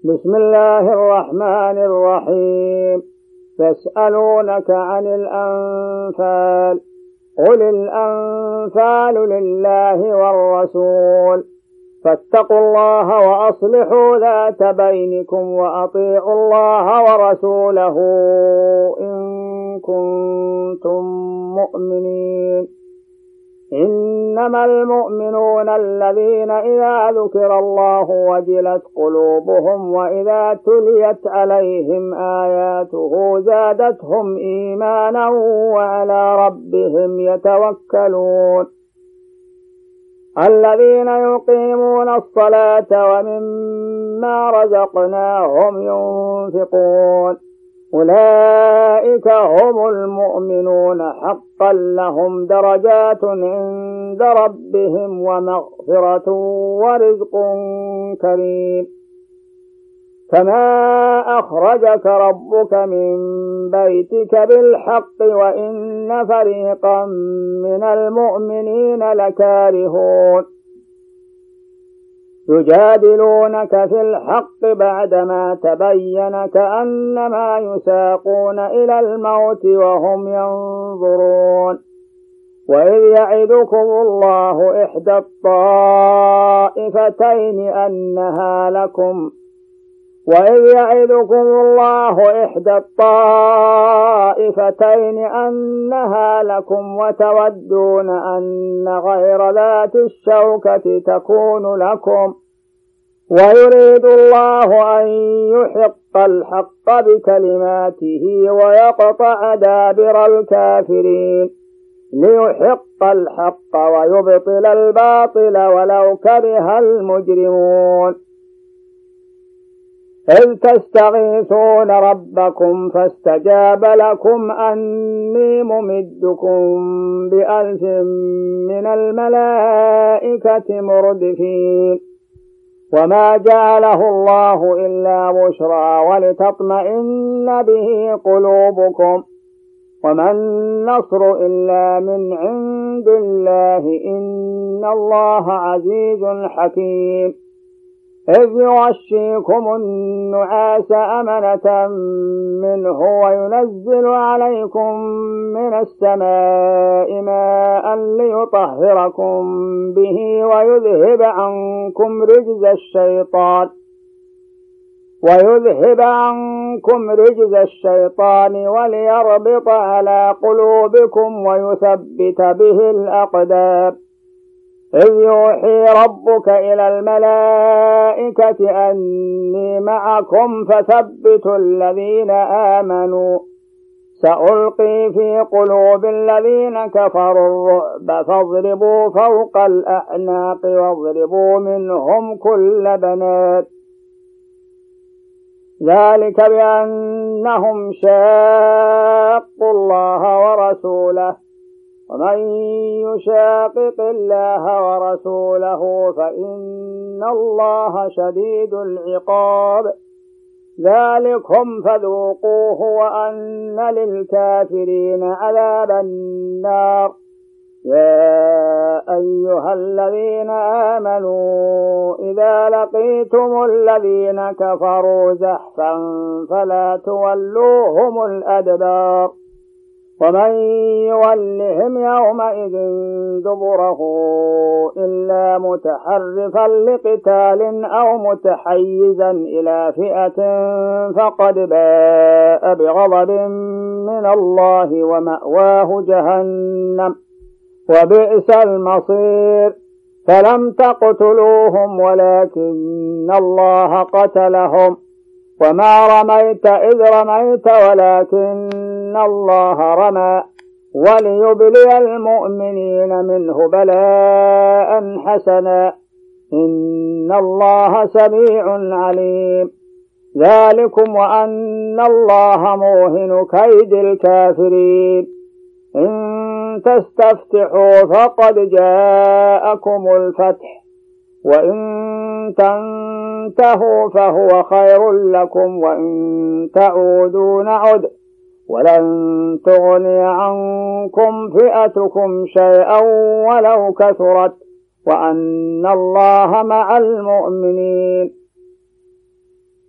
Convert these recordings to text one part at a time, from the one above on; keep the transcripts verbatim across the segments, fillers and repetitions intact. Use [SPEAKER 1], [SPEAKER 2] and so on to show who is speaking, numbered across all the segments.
[SPEAKER 1] بسم الله الرحمن الرحيم. يسألونك عن الأنفال، قل الأنفال لله والرسول، فاتقوا الله وأصلحوا ذات بينكم وأطيعوا الله ورسوله إن كنتم مؤمنين. إنما المؤمنون الذين إذا ذكر الله وجلت قلوبهم وإذا تليت عليهم آياته زادتهم إيمانا وعلى ربهم يتوكلون. الذين يقيمون الصلاة ومما رزقناهم ينفقون، أولئك هم المؤمنون حقا، لهم درجات عند ربهم ومغفرة ورزق كريم. كما أخرجك ربك من بيتك بالحق وإن فريقا من المؤمنين لكارهون، يجادلونك في الحق بعدما تبين كأنما يساقون إلى الموت وهم ينظرون. وإذ يعدكم الله إحدى الطائفتين أنها لكم وإذ يعدكم الله إحدى الطائفتين أنها لكم وتودون أن غير ذات الشوكة تكون لكم، ويريد الله أن يحق الحق بكلماته ويقطع دابر الكافرين، ليحق الحق ويبطل الباطل ولو كره المجرمون. إذ تستغيثون ربكم فاستجاب لكم أني ممدكم بألف من الملائكة مردفين، وما جعله الله إلا بشرى ولتطمئن به قلوبكم، وما النصر إلا من عند الله إن الله عزيز حكيم. إذ يغشيكم النعاس أمنة منه وينزل عليكم من السماء ماء ليطهركم به ويذهب عنكم رجز الشيطان ويذهب عنكم رجز الشيطان وليربط على قلوبكم ويثبت به الأقدام. إذ يوحي ربك إلى الملائكة أني معكم فثبتوا الذين آمنوا، سألقي في قلوب الذين كفروا الرعب فاضربوا فوق الأعناق واضربوا منهم كل بنات، ذلك بأنهم شاقوا الله ورسوله، ومن يشاقق الله ورسوله فإن الله شديد العقاب. ذلكم فذوقوه وأن للكافرين عذاب النار. يا أيها الذين آمنوا إذا لقيتم الذين كفروا زحفا فلا تولوهم الأدبار، ومن يولهم يومئذ دبره إلا متحرفا لقتال أو متحيزا إلى فئة فقد باء بغضب من الله ومأواه جهنم وبئس المصير. فلم تقتلوهم ولكن الله قتلهم، وما رميت إذ رميت ولكن الله رمى، وليبلي المؤمنين منه بلاء حسنا، إن الله سميع عليم. ذلكم وأن الله موهن كيد الكافرين. إن تستفتحوا فقد جاءكم الفتح، وإن تنتهوا فهو خير لكم، وإن تعودوا نعد ولن تغني عنكم فئتكم شيئا ولو كثرت، وأن الله مع المؤمنين.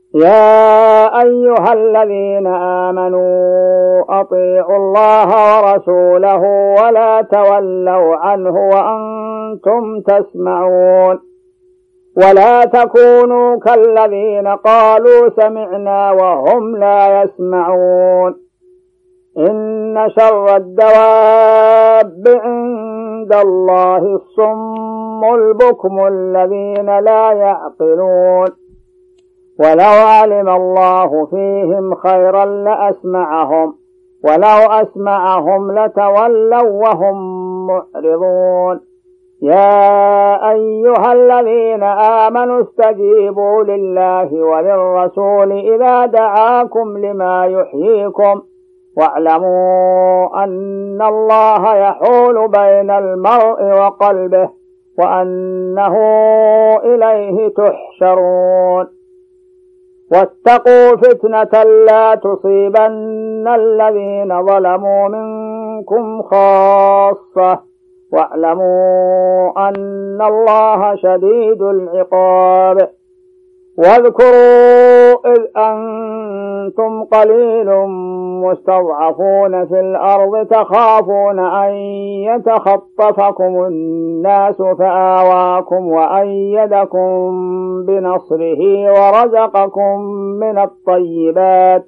[SPEAKER 1] يا أيها الذين آمنوا أطيعوا الله ورسوله ولا تولوا عنه وأنتم تسمعون ولا تكونوا كالذين قالوا سمعنا وهم لا يسمعون إن شر الدواب عند الله الصم البكم الذين لا يعقلون ولو علم الله فيهم خيرا لأسمعهم ولو أسمعهم لتولوا وهم معرضون يا أيها الذين آمنوا استجيبوا لله وللرسول إذا دعاكم لما يحييكم واعلموا أن الله يحول بين المرء وقلبه وأنه إليه تحشرون واتقوا فتنة لا تصيبن الذين ظلموا منكم خاصة واعلموا أن الله شديد العقاب واذكروا إذ أنتم قليل مستضعفون في الأرض تخافون أن يتخطفكم الناس فآواكم وأيدكم بنصره ورزقكم من الطيبات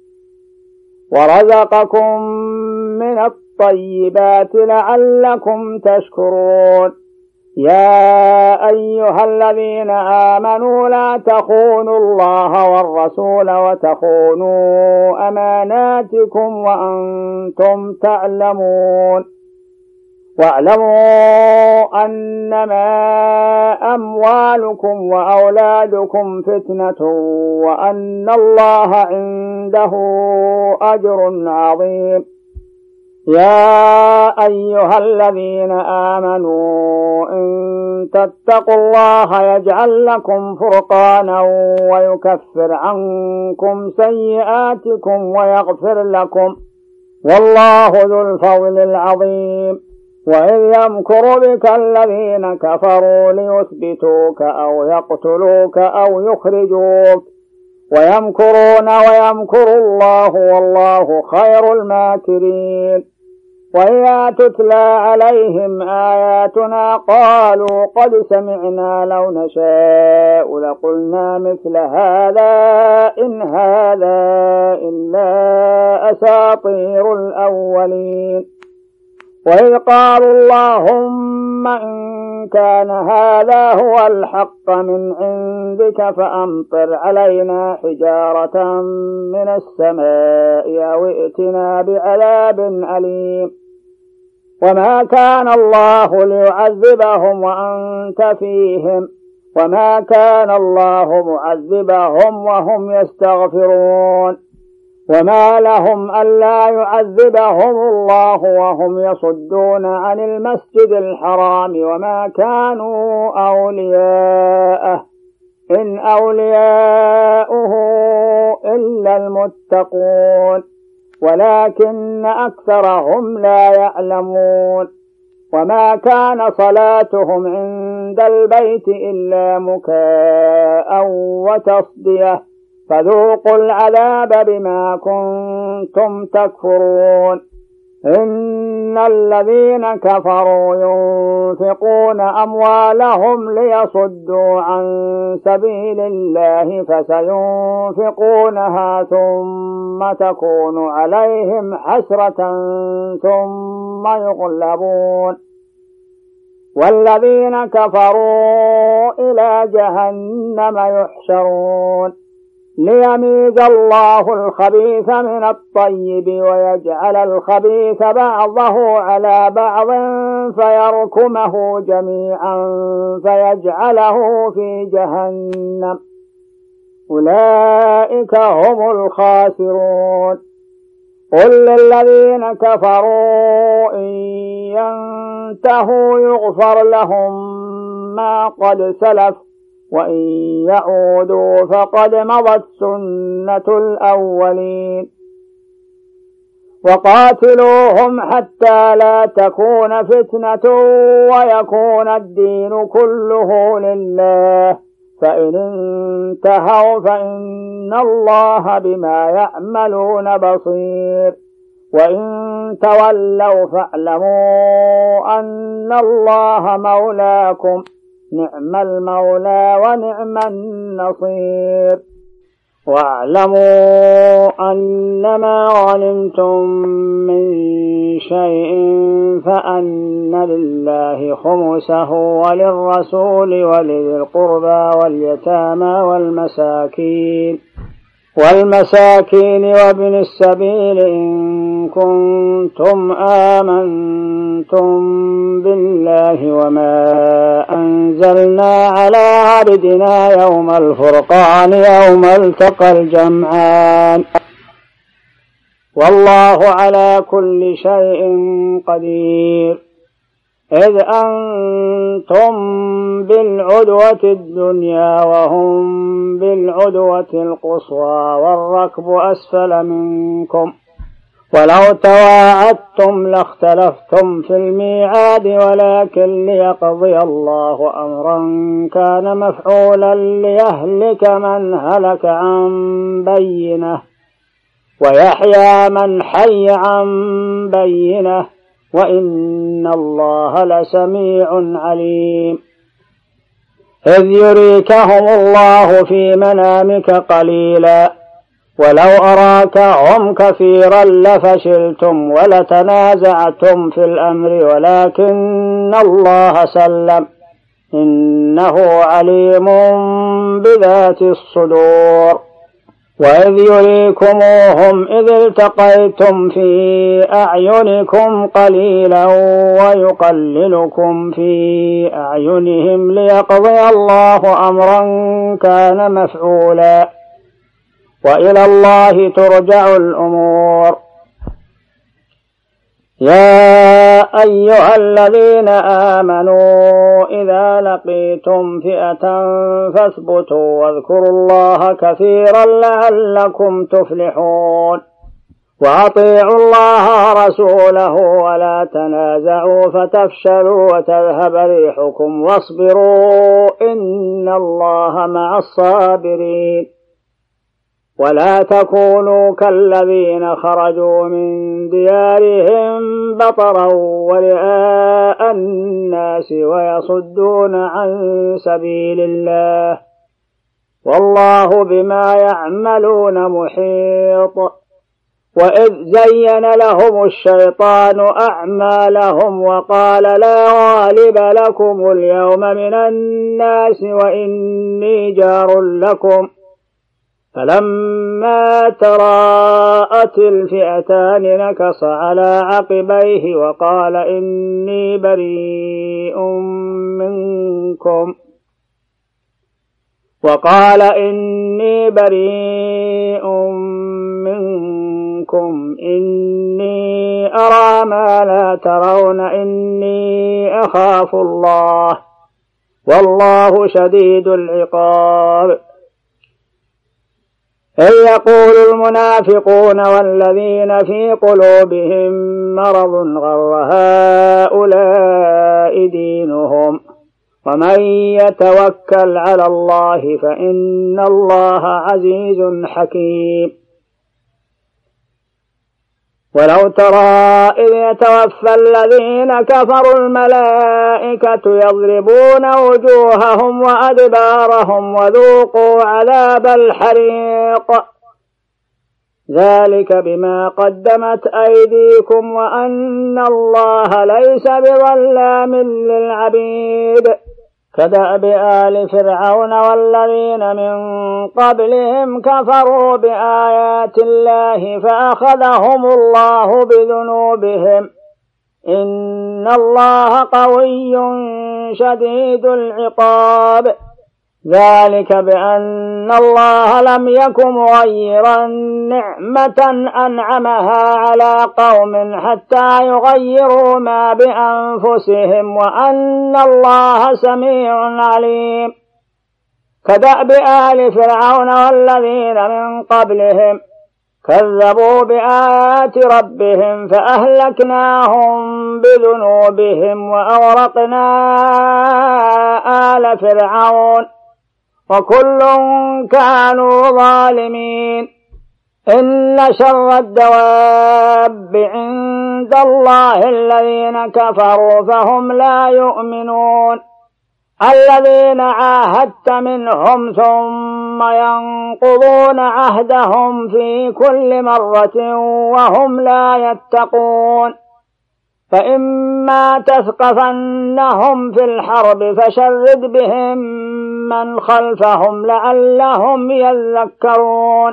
[SPEAKER 1] ورزقكم من الطيبات لعلكم تشكرون يا أيها الذين آمنوا لا تخونوا الله والرسول وتخونوا أماناتكم وأنتم تعلمون واعلموا أنما أموالكم وأولادكم فتنة وأن الله عنده أجر عظيم يا أيها الذين آمنوا إن تتقوا الله يجعل لكم فرقانا ويكفر عنكم سيئاتكم ويغفر لكم والله ذو الفضل العظيم وإذ يمكر بك الذين كفروا ليثبتوك أو يقتلوك أو يخرجوك ويمكرون ويمكر الله والله خير الماكرين وإذا تتلى عليهم آياتنا قالوا قد سمعنا لو نشاء لقلنا مثل هذا إن هذا إلا أساطير الأولين وإذ قالوا اللهم إن كان هذا هو الحق من عندك فأمطر علينا حجارة من السماء أو ائتنا بعذاب أليم وما كان الله ليعذبهم وأنت فيهم وما كان الله معذبهم وهم يستغفرون وما لهم ألا يعذبهم الله وهم يصدون عن المسجد الحرام وما كانوا أولياءه إن أولياؤه إلا المتقون ولكن أكثرهم لا يعلمون وما كان صلاتهم عند البيت إلا مكاء وتصدية فذوقوا العذاب بما كنتم تكفرون إن الذين كفروا ينفقون أموالهم ليصدوا عن سبيل الله فسينفقونها ثم تكون عليهم حسرة ثم يغلبون والذين كفروا إلى جهنم يحشرون ليميز الله الخبيث من الطيب ويجعل الخبيث بعضه على بعض فيركمه جميعا فيجعله في جهنم أولئك هم الخاسرون قل للذين كفروا إن ينتهوا يغفر لهم ما قد سلف وإن يعودوا فقد مضت سنة الأولين وقاتلوهم حتى لا تكون فتنة ويكون الدين كله لله فإن انتهوا فإن الله بما يعملون بصير وإن تولوا فاعلموا أن الله مولاكم نعم المولى ونعم النصير واعلموا أنما غنمتم من شيء فأن لله خمسه وللرسول ولذي القربى واليتامى والمساكين والمساكين وابن السبيل إن كنتم آمنتم بالله وما أنزلنا على عبدنا يوم الفرقان يوم التقى الجمعان والله على كل شيء قدير إذ أنتم بالعدوة الدنيا وهم بالعدوة القصوى والركب أسفل منكم ولو تواعدتم لاختلفتم في الميعاد ولكن ليقضي الله أمرا كان مفعولا ليهلك من هلك عن بينه ويحيى من حي عن بينه وإن الله لسميع عليم إذ يريكهم الله في منامك قليلا ولو أراكهم كثيرا لفشلتم ولتنازعتم في الأمر ولكن الله سلم إنه عليم بذات الصدور وإذ يريكموهم إذ التقيتم في أعينكم قليلا ويقللكم في أعينهم ليقضي الله أمرا كان مفعولا وإلى الله ترجع الأمور يا أيها الذين آمنوا إذا لقيتم فئة فاثبتوا واذكروا الله كثيرا لعلكم تفلحون وأطيعوا الله ورسوله ولا تنازعوا فتفشلوا وتذهب ريحكم واصبروا إن الله مع الصابرين ولا تكونوا كالذين خرجوا من ديارهم بطرا ورئاء الناس ويصدون عن سبيل الله والله بما يعملون محيط وإذ زين لهم الشيطان أعمالهم وقال لا غالب لكم اليوم من الناس وإني جار لكم فلما تراءت الفئتان نكص على عقبيه وقال إني بريء منكم وقال إني بريء منكم إني أرى ما لا ترون إني أخاف الله والله شديد العقاب إذ يقول المنافقون والذين في قلوبهم مرض غر هؤلاء دينهم ومن يتوكل على الله فإن الله عزيز حكيم ولو ترى إذ يتوفى الذين كفروا الملائكة يضربون وجوههم وأدبارهم وذوقوا عذاب الحريق ذلك بما قدمت أيديكم وأن الله ليس بظلام للعبيد كدأب آل فرعون والذين من قبلهم كفروا بآيات الله فأخذهم الله بذنوبهم إن الله قوي شديد العقاب ذلك بأن الله لم يك مغيرا نعمة أنعمها على قوم حتى يغيروا ما بأنفسهم وأن الله سميع عليم كدأب آل فرعون والذين من قبلهم كذبوا بآيات ربهم فأهلكناهم بذنوبهم وأغرقنا آل فرعون وكل كانوا ظالمين. إن شر الدواب عند الله الذين كفروا فهم لا يؤمنون، الذين عاهدت منهم ثم ينقضون عهدهم في كل مرة وهم لا يتقون. فإما تثقفنهم في الحرب فشرد بهم من خلفهم لعلهم يذكرون.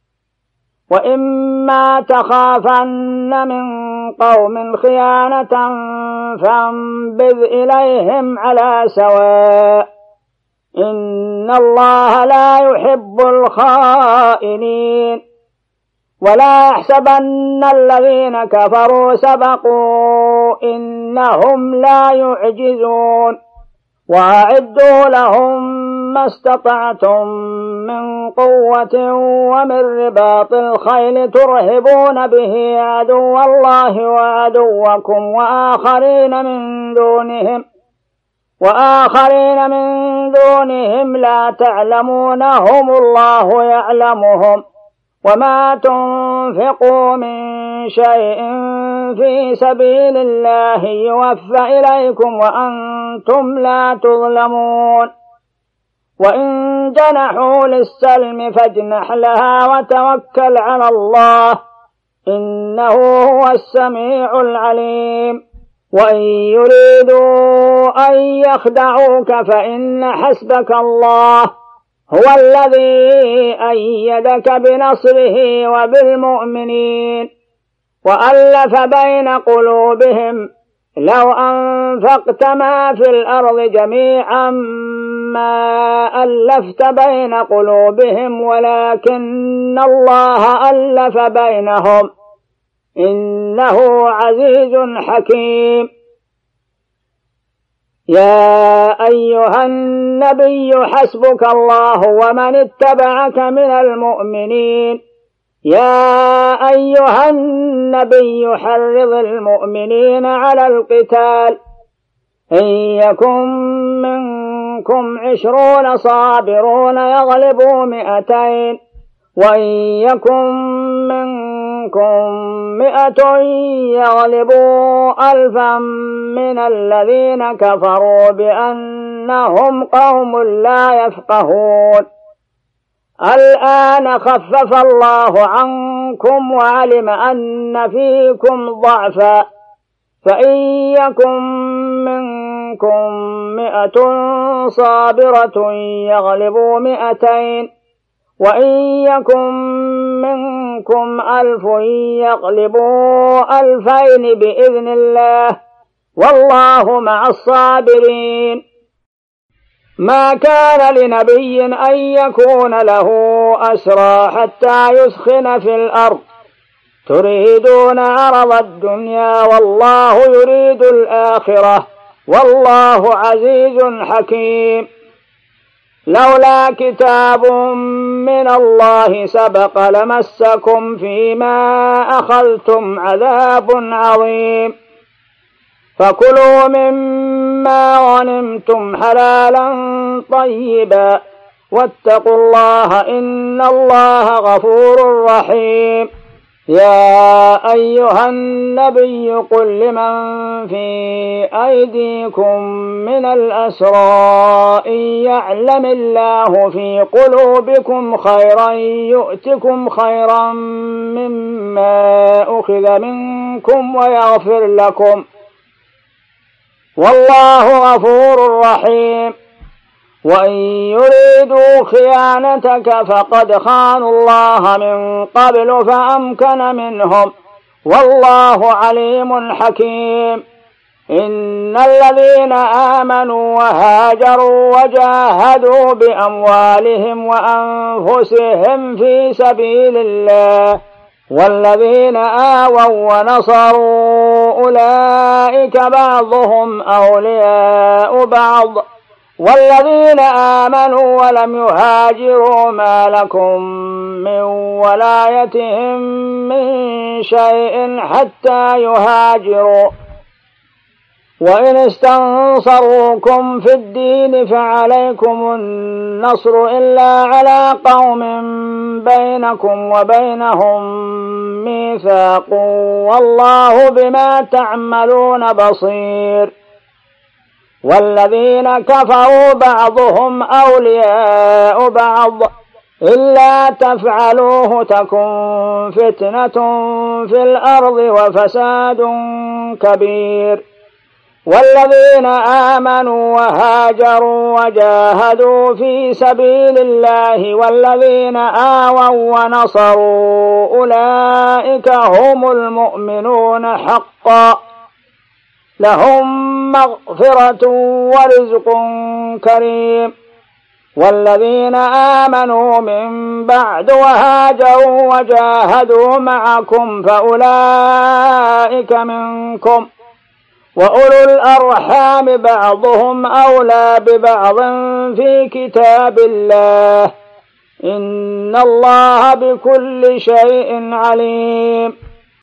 [SPEAKER 1] وإما تخافن من قوم خيانة فانبذ إليهم على سواء، إن الله لا يحب الخائنين. ولا يحسبن الذين كفروا سبقوا إنهم لا يعجزون. وأعدوا لهم ما استطعتم من قوة ومن رباط الخيل ترهبون به عدو الله وعدوكم وآخرين من دونهم وآخرين من دونهم لا تعلمونهم الله يعلمهم. وما تنفقوا من شيء في سبيل الله يوفى إليكم وأنتم لا تظلمون. وإن جنحوا للسلم فاجنح لها وتوكل على الله، إنه هو السميع العليم. وإن يريدوا أن يخدعوك فإن حسبك الله هو الذي أيدك بنصره وبالمؤمنين. وألف بين قلوبهم لو أنفقت ما في الأرض جميعا ما ألفت بين قلوبهم ولكن الله ألف بينهم إنه عزيز حكيم. يا أيها النبي حسبك الله ومن اتبعك من المؤمنين. يا أيها النبي حرض المؤمنين على القتال، إن يكن منكم عشرون صابرون يغلبوا مئتين، وإن يكن منكم مئة يغلبوا ألفا من الذين كفروا بأنهم قوم لا يفقهون. الآن خفف الله عنكم وعلم أن فيكم ضعفا، فإن يكن منكم مئة صابرة يغلبوا مئتين، وإن يكن منكم ألف يغلبوا ألفين بإذن الله، والله مع الصابرين. ما كان لنبي أن يكون له أسرى حتى يسخن في الأرض، تريدون عرض الدنيا والله يريد الآخرة، والله عزيز حكيم. لولا كتاب من الله سبق لمسكم فيما أخذتم عذاب عظيم. فكلوا مما غنمتم حلالا طيبا واتقوا الله إن الله غفور رحيم. يا أيها النبي قل لمن في أيديكم من الأسرى إن يعلم الله في قلوبكم خيرا يؤتكم خيرا مما أخذ منكم ويغفر لكم، والله غفور رحيم. وإن يريدوا خيانتك فقد خانوا الله من قبل فأمكن منهم، والله عليم حكيم. إن الذين آمنوا وهاجروا وجاهدوا بأموالهم وأنفسهم في سبيل الله والذين آووا ونصروا أولئك بعضهم أولياء بعض، والذين آمنوا ولم يهاجروا ما لكم من ولايتهم من شيء حتى يهاجروا، وإن استنصروكم في الدين فعليكم النصر إلا على قوم بينكم وبينهم ميثاق والله بما تعملون بصير. والذين كفروا بعضهم أولياء بعض إلا تفعلوه تكن فتنة في الأرض وفساد كبير. والذين آمنوا وهاجروا وجاهدوا في سبيل الله والذين آووا ونصروا أولئك هم المؤمنون حقا لهم مغفرة ورزق كريم. والذين آمنوا من بعد وهاجروا وجاهدوا معكم فأولئك منكم وأولو الأرحام بعضهم أولى ببعض في كتاب الله إن الله بكل شيء عليم.